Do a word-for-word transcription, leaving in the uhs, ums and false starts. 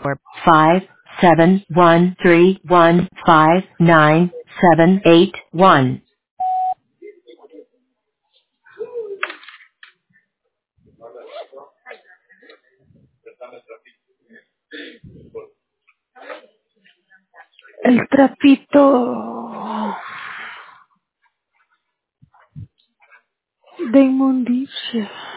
or five seven one three one five nine seven eight one. El trapito de inmundicia.